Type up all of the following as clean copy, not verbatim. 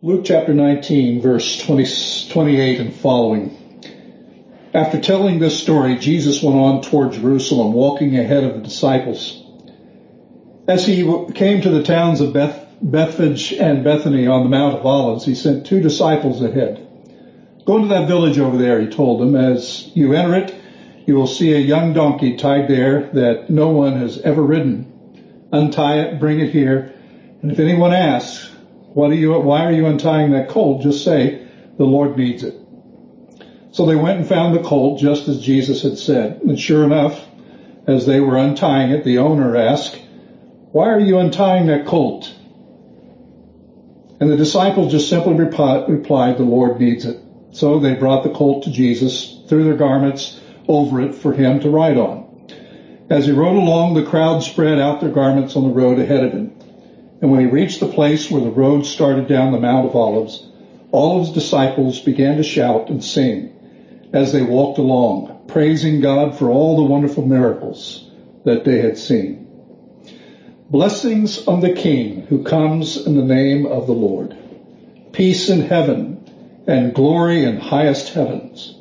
Luke chapter 19, verse 28 and following. After telling this story, Jesus went on toward Jerusalem, walking ahead of the disciples. As he came to the towns of Bethphage and Bethany on the Mount of Olives, he sent 2 disciples ahead. Go into that village over there, he told them. As you enter it, you will see a young donkey tied there that no one has ever ridden. Untie it, bring it here, and if anyone asks, why are you untying that colt? Just say, the Lord needs it. So they went and found the colt just as Jesus had said. And sure enough, as they were untying it, the owner asked, why are you untying that colt? And the disciples just simply replied, the Lord needs it. So they brought the colt to Jesus, threw their garments over it for him to ride on. As he rode along, the crowd spread out their garments on the road ahead of him. And when he reached the place where the road started down the Mount of Olives, all of his disciples began to shout and sing as they walked along, praising God for all the wonderful miracles that they had seen. Blessings on the King who comes in the name of the Lord. Peace in heaven and glory in highest heavens.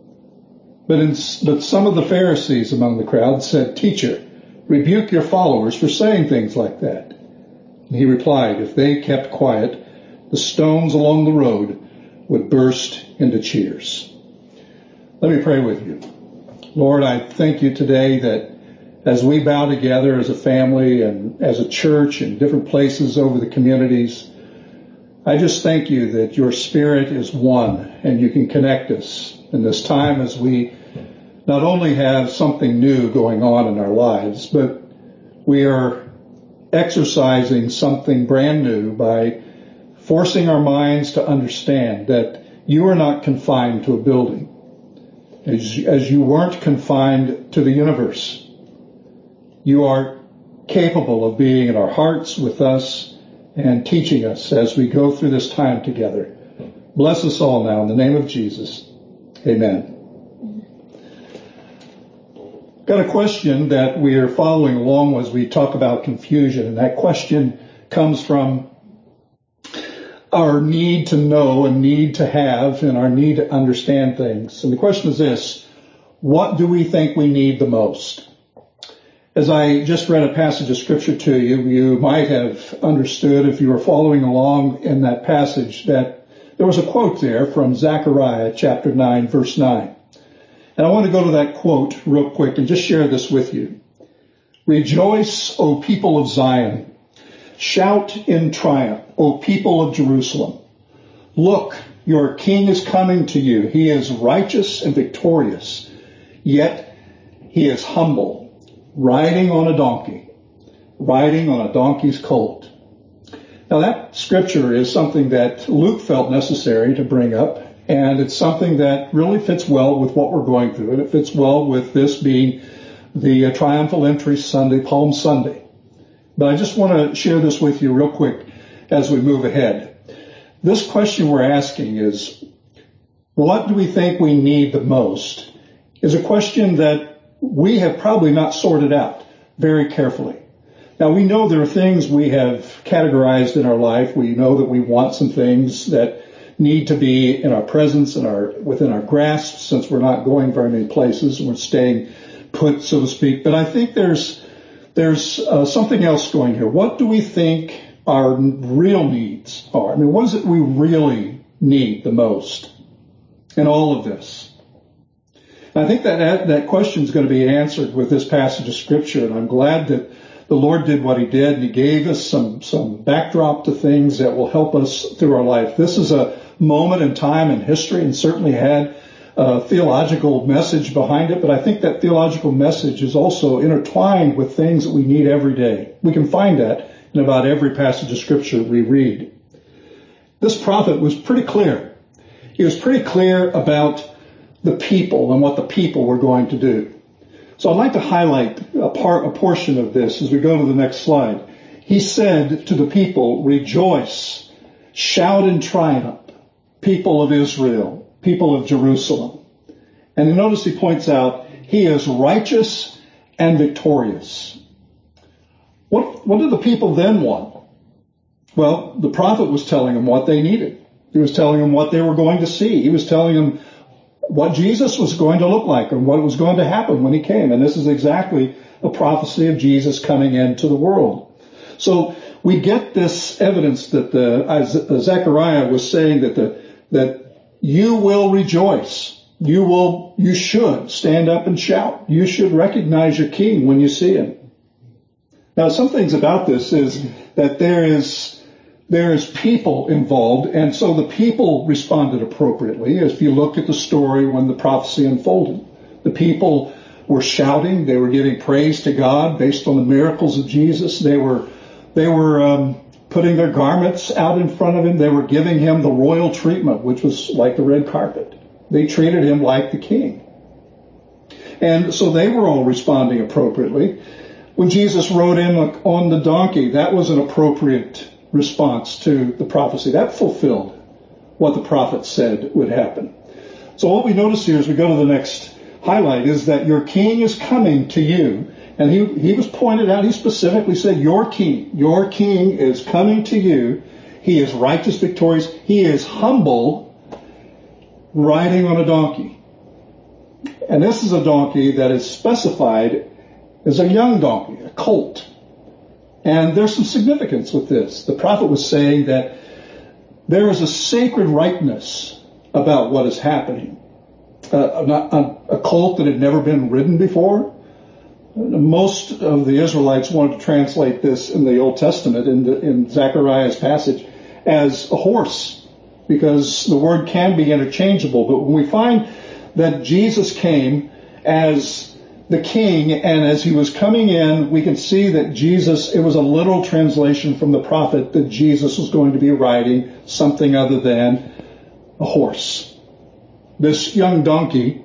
But some of the Pharisees among the crowd said, Teacher, rebuke your followers for saying things like that. And he replied, if they kept quiet, the stones along the road would burst into cheers. Let me pray with you. Lord, I thank you today that as we bow together as a family and as a church in different places over the communities, I just thank you that your Spirit is one and you can connect us in this time as we not only have something new going on in our lives, but we are exercising something brand new by forcing our minds to understand that you are not confined to a building, as you weren't confined to the universe. You are capable of being in our hearts with us and teaching us as we go through this time together. Bless us all now in the name of Jesus. Amen. Got a question that we are following along as we talk about confusion, and that question comes from our need to know and need to have and our need to understand things. And the question is this: what do we think we need the most? As I just read a passage of scripture to you, you might have understood if you were following along in that passage that there was a quote there from Zechariah chapter 9, verse 9. And I want to go to that quote real quick and just share this with you. Rejoice, O people of Zion. Shout in triumph, O people of Jerusalem. Look, your king is coming to you. He is righteous and victorious, yet he is humble, riding on a donkey's colt. Now that scripture is something that Luke felt necessary to bring up. And it's something that really fits well with what we're going through. And it fits well with this being the Triumphal Entry Sunday, Palm Sunday. But I just want to share this with you real quick as we move ahead. This question we're asking is, what do we think we need the most? Is a question that we have probably not sorted out very carefully. Now, we know there are things we have categorized in our life. We know that we want some things that need to be in our presence and within our grasp, since we're not going very many places. We're staying put, so to speak. But I think there's something else going here. What do we think our real needs are? I mean, what is it we really need the most in all of this? And I think that question is going to be answered with this passage of scripture, and I'm glad that the Lord did what he did, and he gave us some backdrop to things that will help us through our life. This is a moment in time in history and certainly had a theological message behind it, but I think that theological message is also intertwined with things that we need every day. We can find that in about every passage of scripture we read. This prophet was pretty clear. He was pretty clear about the people and what the people were going to do. So I'd like to highlight a portion of this as we go to the next slide. He said to the people, rejoice, shout in triumph, people of Israel, people of Jerusalem. And notice he points out, he is righteous and victorious. What do the people then want? Well, the prophet was telling them what they needed. He was telling them what they were going to see. He was telling them what Jesus was going to look like and what was going to happen when he came. And this is exactly a prophecy of Jesus coming into the world. So we get this evidence that Zechariah was saying that you will rejoice. You should stand up and shout. You should recognize your king when you see him. Now, some things about this is that there is people involved, and so the people responded appropriately. If you look at the story when the prophecy unfolded, the people were shouting, they were giving praise to God based on the miracles of Jesus. They were putting their garments out in front of him. They were giving him the royal treatment, which was like the red carpet. They treated him like the king. And so they were all responding appropriately. When Jesus rode in on the donkey, that was an appropriate response to the prophecy. That fulfilled what the prophet said would happen. So what we notice here as we go to the next highlight is that your king is coming to you. And he was pointed out, he specifically said, your king is coming to you. He is righteous, victorious. He is humble, riding on a donkey. And this is a donkey that is specified as a young donkey, a colt. And there's some significance with this. The prophet was saying that there is a sacred rightness about what is happening. A colt that had never been ridden before. Most of the Israelites wanted to translate this in the Old Testament, in Zechariah's passage, as a horse, because the word can be interchangeable. But when we find that Jesus came as the king, and as he was coming in, we can see that Jesus, it was a literal translation from the prophet that Jesus was going to be riding something other than a horse. This young donkey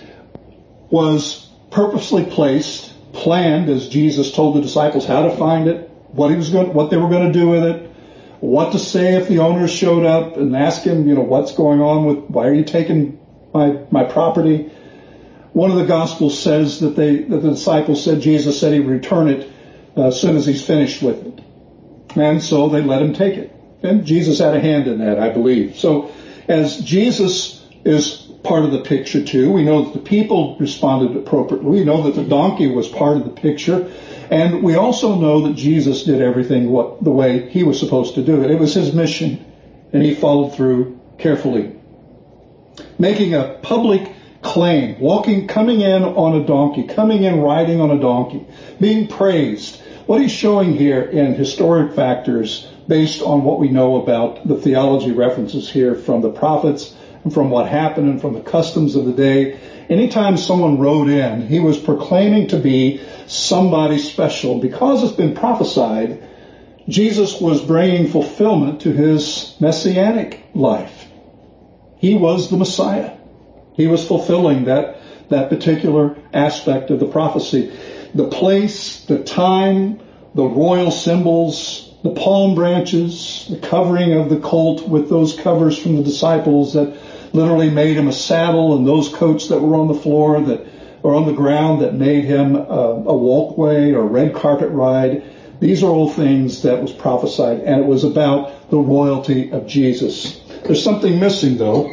was purposely planned, as Jesus told the disciples how to find it, what they were going to do with it, what to say if the owners showed up and ask him, what's going on why are you taking my property? One of the Gospels says that the disciples said Jesus said he would return it as soon as he's finished with it. And so they let him take it. And Jesus had a hand in that, I believe. So as Jesus is part of the picture too, we know that the people responded appropriately. We know that the donkey was part of the picture. And we also know that Jesus did everything the way he was supposed to do it. It was his mission, and he followed through carefully. Making a public claim, coming in on a donkey, coming in riding on a donkey, being praised. What he's showing here in historic factors based on what we know about the theology references here from the prophets and from what happened and from the customs of the day. Anytime someone rode in, he was proclaiming to be somebody special. Because it's been prophesied, Jesus was bringing fulfillment to his messianic life. He was the Messiah. He was fulfilling that particular aspect of the prophecy. The place, the time, the royal symbols, the palm branches, the covering of the colt with those covers from the disciples that literally made him a saddle, and those coats that were on the floor or on the ground that made him a walkway or red carpet ride. These are all things that was prophesied, and it was about the royalty of Jesus. There's something missing, though.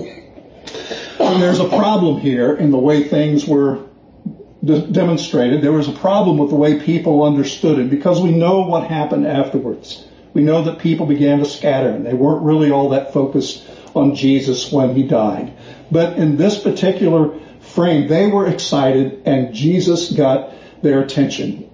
There's a problem here in the way things were demonstrated. There was a problem with the way people understood it, because we know what happened afterwards. We know that people began to scatter, and they weren't really all that focused on Jesus when he died. But in this particular frame, they were excited, and Jesus got their attention.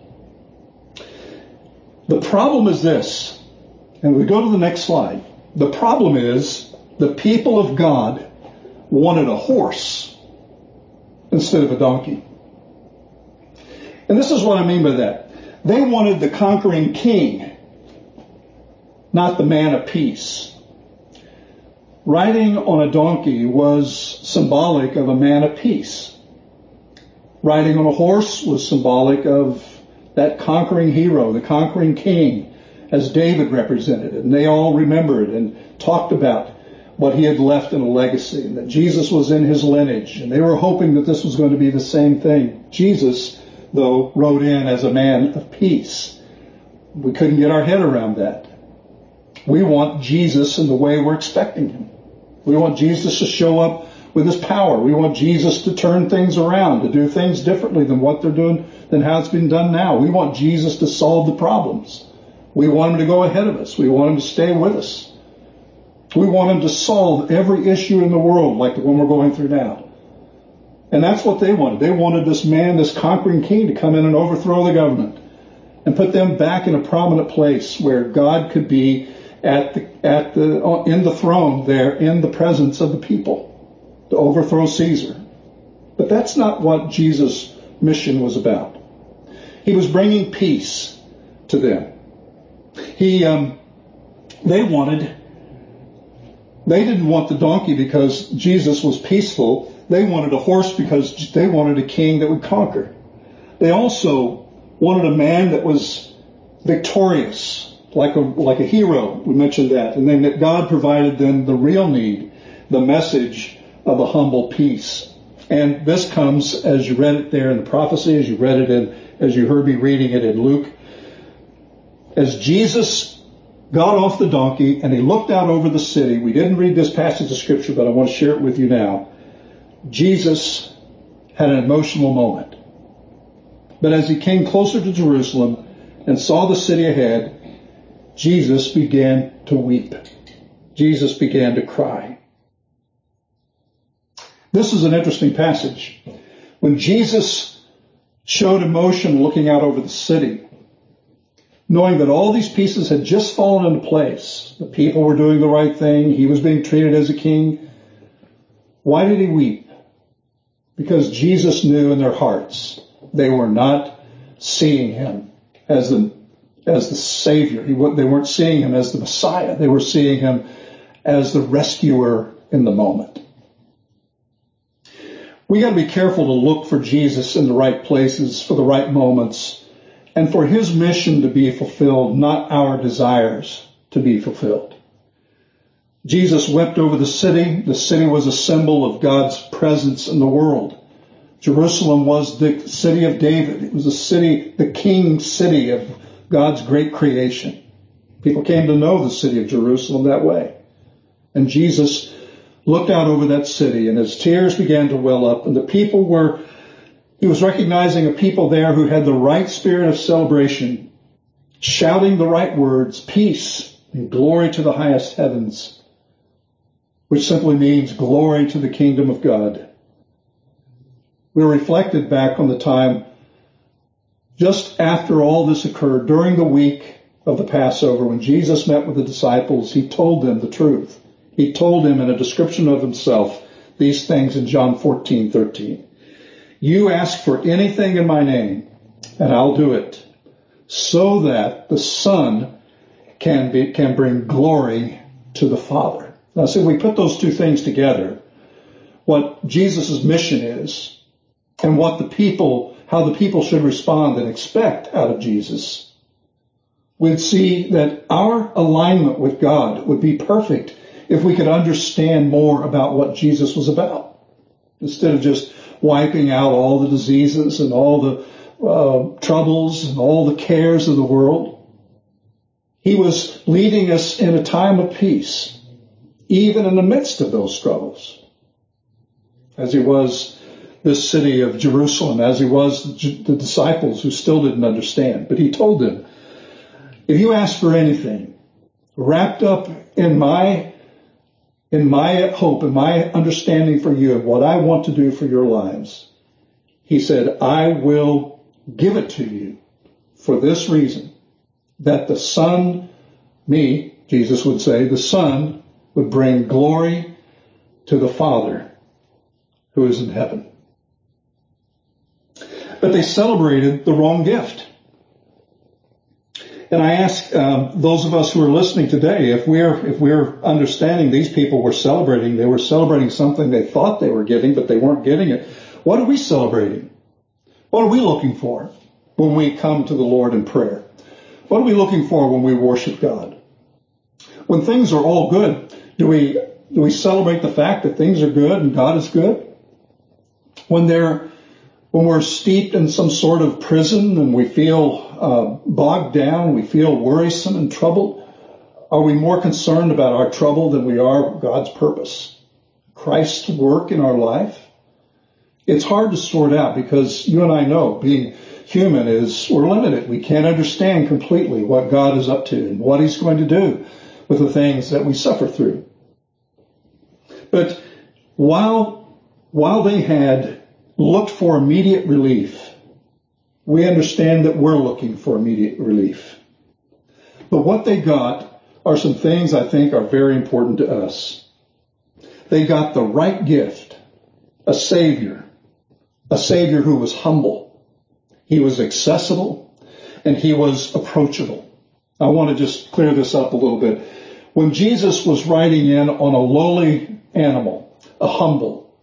The problem is this, and we go to the next slide. The problem is the people of God wanted a horse instead of a donkey. And this is what I mean by that. They wanted the conquering king, not the man of peace. Riding on a donkey was symbolic of a man of peace. Riding on a horse was symbolic of that conquering hero, the conquering king, as David represented it. And they all remembered and talked about what he had left in a legacy, and that Jesus was in his lineage, and they were hoping that this was going to be the same thing. Jesus, though, rode in as a man of peace. We couldn't get our head around that. We want Jesus in the way we're expecting him. We want Jesus to show up with his power. We want Jesus to turn things around, to do things differently than what they're doing, than how it's been done now. We want Jesus to solve the problems. We want him to go ahead of us. We want him to stay with us. We want him to solve every issue in the world like the one we're going through now. And that's what they wanted. They wanted this man, this conquering king, to come in and overthrow the government and put them back in a prominent place where God could be in the throne there, in the presence of the people, to overthrow Caesar. But that's not what Jesus' mission was about. He was bringing peace to them. They didn't want the donkey because Jesus was peaceful. They wanted a horse because they wanted a king that would conquer. They also wanted a man that was victorious, like a hero. We mentioned that. And then that God provided them the real need, the message of a humble peace. And this comes as you read it there in the prophecy, as you heard me reading it in Luke. As Jesus got off the donkey and he looked out over the city. We didn't read this passage of scripture, but I want to share it with you now. Jesus had an emotional moment. But as he came closer to Jerusalem and saw the city ahead, Jesus began to weep. Jesus began to cry. This is an interesting passage. When Jesus showed emotion looking out over the city, knowing that all these pieces had just fallen into place, the people were doing the right thing, he was being treated as a king, why did he weep? Because Jesus knew in their hearts they were not seeing him as the Savior. They weren't seeing him as the Messiah. They were seeing him as the rescuer in the moment. We got to be careful to look for Jesus in the right places, for the right moments, and for his mission to be fulfilled, not our desires to be fulfilled. Jesus wept over the city. The city was a symbol of God's presence in the world. Jerusalem was the city of David. It was the king city of God's great creation. People came to know the city of Jerusalem that way. And Jesus looked out over that city, and his tears began to well up, and he was recognizing a people there who had the right spirit of celebration, shouting the right words, peace and glory to the highest heavens, which simply means glory to the kingdom of God. We reflected back on the time just after all this occurred, during the week of the Passover, when Jesus met with the disciples, he told them the truth. He told them in a description of himself these things in John 14:13. You ask for anything in my name, and I'll do it, so that the Son can bring glory to the Father. Now, so we put those two things together, what Jesus' mission is, and how the people should respond and expect out of Jesus, we'd see that our alignment with God would be perfect if we could understand more about what Jesus was about, instead of just wiping out all the diseases and all the troubles and all the cares of the world. He was leading us in a time of peace, even in the midst of those struggles, as he was this city of Jerusalem, as he was the disciples who still didn't understand. But he told them, if you ask for anything wrapped up in my hope and my understanding for you and what I want to do for your lives, he said, I will give it to you for this reason, that the Son, me, Jesus would say, the Son would bring glory to the Father who is in heaven. But they celebrated the wrong gift. And I ask those of us who are listening today, if we're understanding these people were celebrating, they were celebrating something they thought they were getting, but they weren't getting it. What are we celebrating? What are we looking for when we come to the Lord in prayer? What are we looking for when we worship God? When things are all good, do we celebrate the fact that things are good and God is good? When we're steeped in some sort of prison and we feel bogged down, we feel worrisome and troubled, Are we more concerned about our trouble than we are God's purpose? Christ's work in our life? It's hard to sort out because you and I know being human we're limited. We can't understand completely what God is up to and what he's going to do with the things that we suffer through. But while they had looked for immediate relief, we understand that we're looking for immediate relief. But what they got are some things I think are very important to us. They got the right gift, a Savior who was humble. He was accessible, and he was approachable. I want to just clear this up a little bit. When Jesus was riding in on a lowly animal, a humble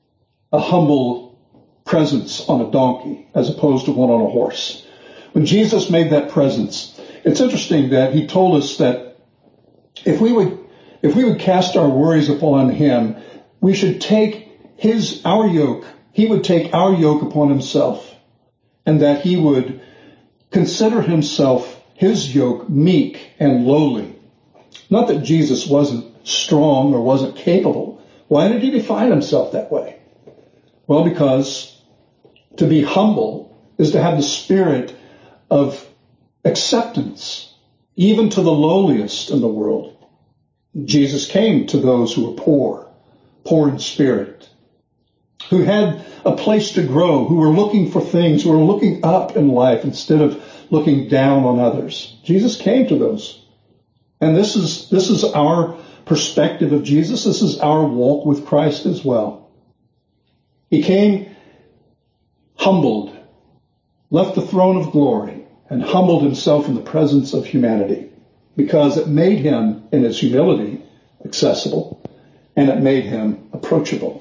presence on a donkey as opposed to one on a horse. When Jesus made that presence, it's interesting that he told us that if we would cast our worries upon him, we should take our yoke. He would take our yoke upon himself, and that he would consider himself, his yoke, meek and lowly. Not that Jesus wasn't strong or wasn't capable. Why did he define himself that way? Well, because to be humble is to have the spirit of acceptance, even to the lowliest in the world. Jesus came to those who were poor in spirit, who had a place to grow, who were looking for things, who were looking up in life instead of looking down on others. Jesus came to those. And this is our perspective of Jesus. This is our walk with Christ as well. He came humbled, left the throne of glory, and humbled himself in the presence of humanity, because it made him, in his humility, accessible, and it made him approachable.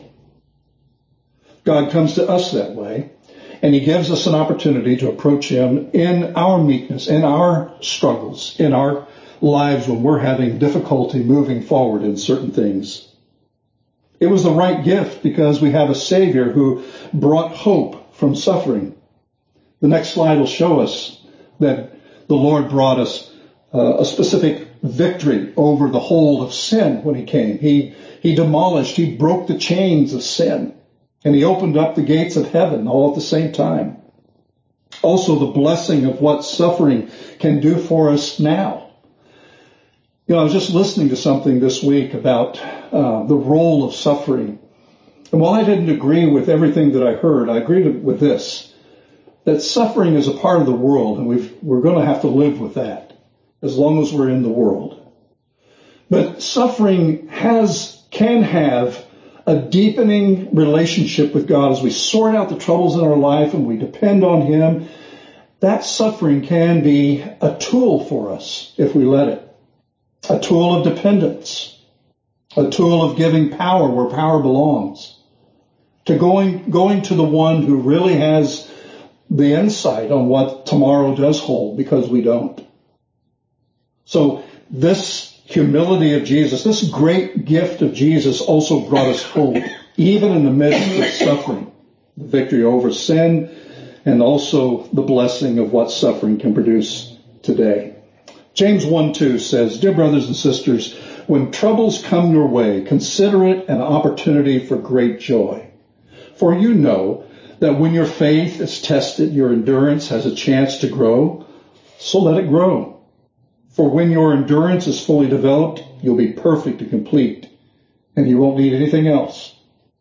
God comes to us that way, and he gives us an opportunity to approach him in our meekness, in our struggles, in our lives when we're having difficulty moving forward in certain things. It was the right gift because we have a Savior who brought hope from suffering. The next slide will show us that the Lord brought us a specific victory over the hold of sin when he came. He demolished, he broke the chains of sin, and he opened up the gates of heaven all at the same time. Also, the blessing of what suffering can do for us now. I was just listening to something this week about the role of suffering. And while I didn't agree with everything that I heard, I agreed with this, that suffering is a part of the world, and we're going to have to live with that as long as we're in the world. But suffering can have a deepening relationship with God as we sort out the troubles in our life and we depend on him. That suffering can be a tool for us if we let it. A tool of dependence. A tool of giving power where power belongs. To going to the one who really has the insight on what tomorrow does hold, because we don't. So this humility of Jesus, this great gift of Jesus also brought us hope, even in the midst of suffering, the victory over sin, and also the blessing of what suffering can produce today. James 1:2 says, "Dear brothers and sisters, when troubles come your way, consider it an opportunity for great joy. For you know that when your faith is tested, your endurance has a chance to grow, so let it grow. For when your endurance is fully developed, you'll be perfect and complete, and you won't need anything else."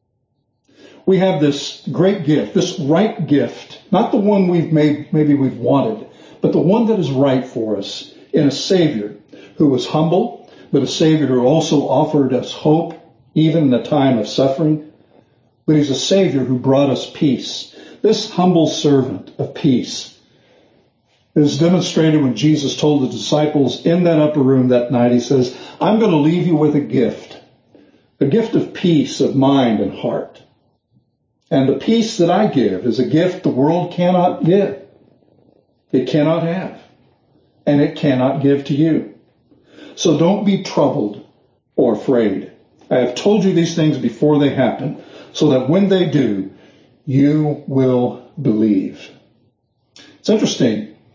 We have this great gift, this right gift, not the one maybe we've wanted, but the one that is right for us, in a Savior who was humble, but a Savior who also offered us hope, even in a time of suffering. But he's a Savior who brought us peace. This humble servant of peace is demonstrated when Jesus told the disciples in that upper room that night. He says, "I'm going to leave you with a gift of peace of mind and heart. And the peace that I give is a gift the world cannot give. It cannot have. And it cannot give to you. So don't be troubled or afraid. I have told you these things before they happen, so that when they do, you will believe." It's interesting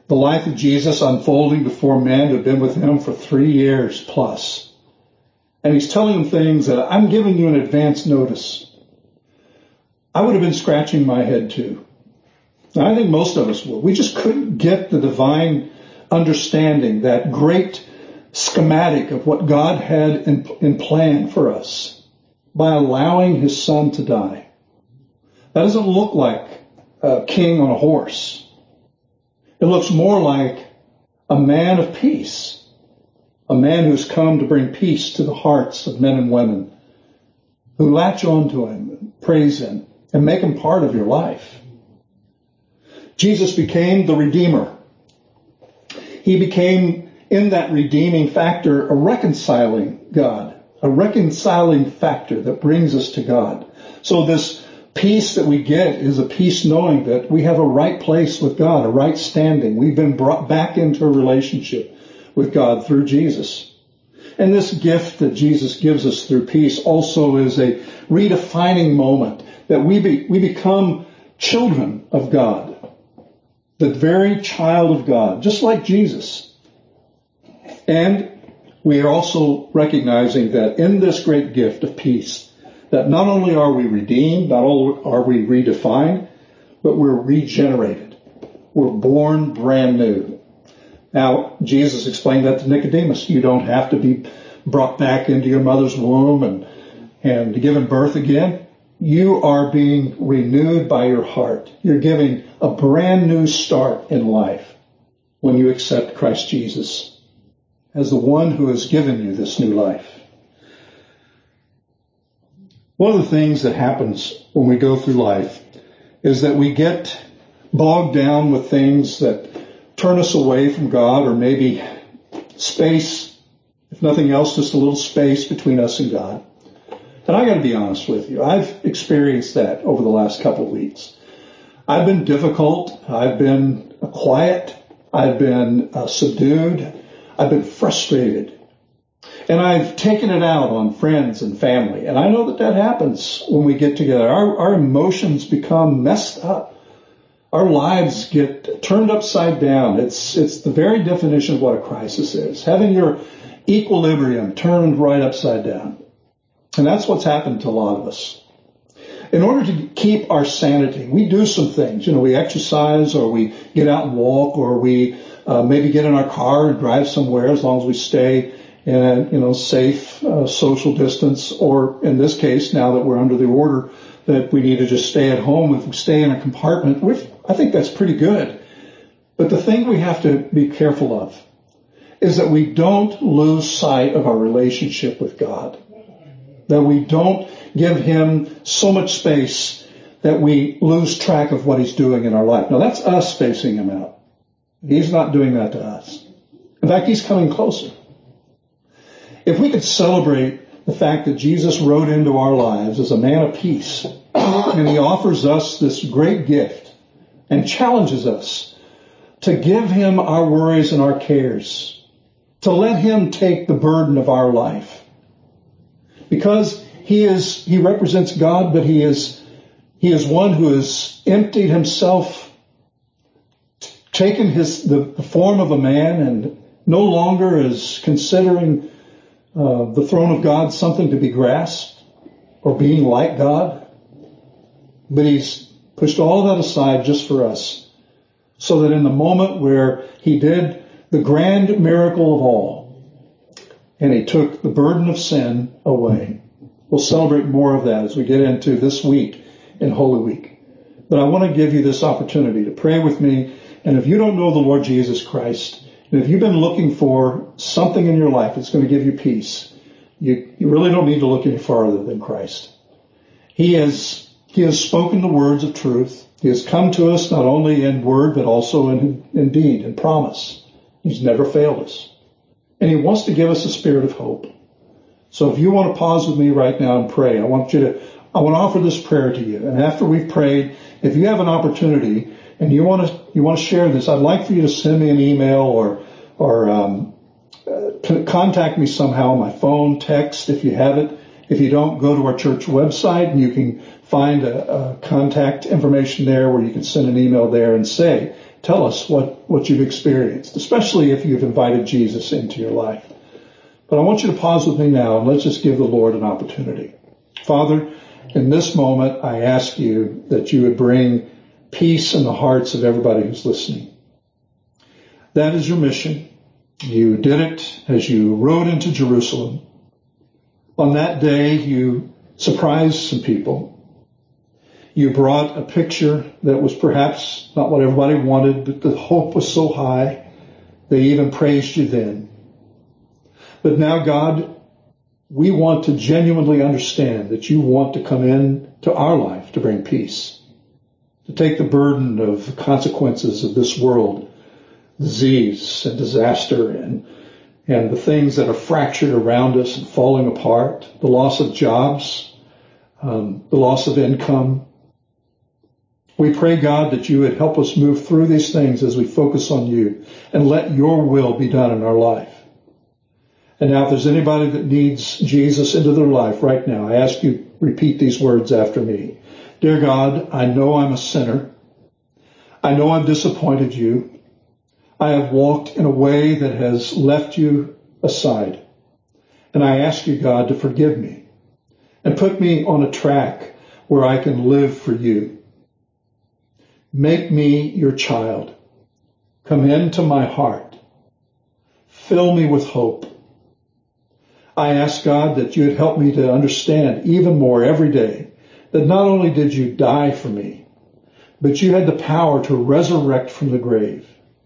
The life of Jesus unfolding before men who had been with him for 3 years plus. And he's telling them things that I'm giving you in advance notice. I would have been scratching my head too. And I think most of us would. We just couldn't get the divine understanding, that great schematic of what God had in plan for us by allowing his son to die. That doesn't look like a king on a horse. It looks more like a man of peace, a man who's come to bring peace to the hearts of men and women who latch on to him, praise him, and make him part of your life. Jesus became the Redeemer. He became, in that redeeming factor, a reconciling God, a reconciling factor that brings us to God. So this peace that we get is a peace knowing that we have a right place with God, a right standing. We've been brought back into a relationship with God through Jesus. And this gift that Jesus gives us through peace also is a redefining moment that we become children of God, the very child of God, just like Jesus. And we are also recognizing that in this great gift of peace, that not only are we redeemed, not only are we redefined, but we're regenerated. We're born brand new. Now, Jesus explained that to Nicodemus. You don't have to be brought back into your mother's womb and given birth again. You are being renewed by your heart. You're giving a brand new start in life when you accept Christ Jesus as the one who has given you this new life. One of the things that happens when we go through life is that we get bogged down with things that turn us away from God, or maybe space, if nothing else, just a little space between us and God. And I got to be honest with you, I've experienced that over the last couple of weeks. I've been difficult, I've been quiet, I've been subdued, I've been frustrated. And I've taken it out on friends and family. And I know that happens when we get together. Our emotions become messed up. Our lives get turned upside down. It's the very definition of what a crisis is. Having your equilibrium turned right upside down. And that's what's happened to a lot of us. In order to keep our sanity, we do some things. We exercise, or we get out and walk, or we maybe get in our car and drive somewhere, as long as we stay in a safe social distance, or in this case, now that we're under the order that we need to just stay at home, if we stay in a compartment, I think that's pretty good. But the thing we have to be careful of is that we don't lose sight of our relationship with God, that we don't give him so much space that we lose track of what he's doing in our life. Now, that's us spacing him out. He's not doing that to us. In fact, he's coming closer. If we could celebrate the fact that Jesus rode into our lives as a man of peace, and he offers us this great gift and challenges us to give him our worries and our cares, to let him take the burden of our life. Because he represents God, but he is one who has emptied himself, taken the form of a man, and no longer is considering the throne of God something to be grasped or being like God. But he's pushed all of that aside just for us, so that in the moment where he did the grand miracle of all, and he took the burden of sin away. We'll celebrate more of that as we get into this week in Holy Week. But I want to give you this opportunity to pray with me. And if you don't know the Lord Jesus Christ, and if you've been looking for something in your life that's going to give you peace, you really don't need to look any farther than Christ. He has spoken the words of truth. He has come to us not only in word, but also in deed and promise. He's never failed us. And he wants to give us a spirit of hope. So if you want to pause with me right now and pray, I want to offer this prayer to you. And after we've prayed, if you have an opportunity and you want to share this, I'd like for you to send me an email or contact me somehow on my phone, text if you have it. If you don't, go to our church website and you can find a contact information there where you can send an email there and say tell us what you've experienced, especially if you've invited Jesus into your life. But I want you to pause with me now and let's just give the Lord an opportunity. Father, in this moment, I ask you that you would bring peace in the hearts of everybody who's listening. That is your mission. You did it as you rode into Jerusalem. On that day, you surprised some people. You brought a picture that was perhaps not what everybody wanted, but the hope was so high, they even praised you then. But now, God, we want to genuinely understand that you want to come in to our life to bring peace, to take the burden of the consequences of this world, disease and disaster and the things that are fractured around us and falling apart, the loss of jobs, the loss of income. We pray, God, that you would help us move through these things as we focus on you and let your will be done in our life. And now if there's anybody that needs Jesus into their life right now, I ask you repeat these words after me. Dear God, I know I'm a sinner. I know I've disappointed you. I have walked in a way that has left you aside. And I ask you, God, to forgive me and put me on a track where I can live for you. Make me your child. Come into my heart. Fill me with hope. I ask, God, that you would help me to understand even more every day that not only did you die for me, but you had the power to resurrect from the grave.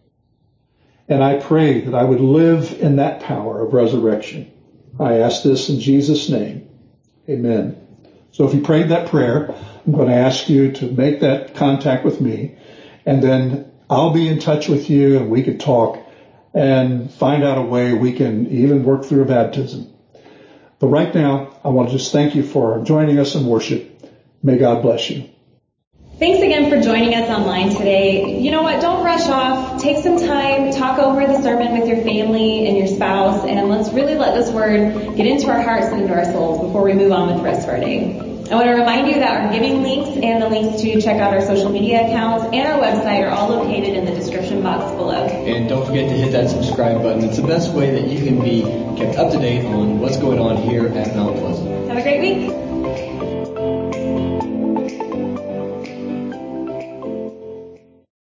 And I pray that I would live in that power of resurrection. I ask this in Jesus' name. Amen. So if you prayed that prayer, I'm going to ask you to make that contact with me, and then I'll be in touch with you and we can talk and find out a way we can even work through a baptism. But right now, I want to just thank you for joining us in worship. May God bless you. Thanks again for joining us online today. You know what? Don't rush off. Take some time, talk over the sermon with your family and your spouse, and let's really let this word get into our hearts and into our souls before we move on with the rest of our day. I want to remind you that our giving links and the links to check out our social media accounts and our website are all located in the description box below. And don't forget to hit that subscribe button. It's the best way that you can be kept up to date on what's going on here at Mount Pleasant. Have a great week.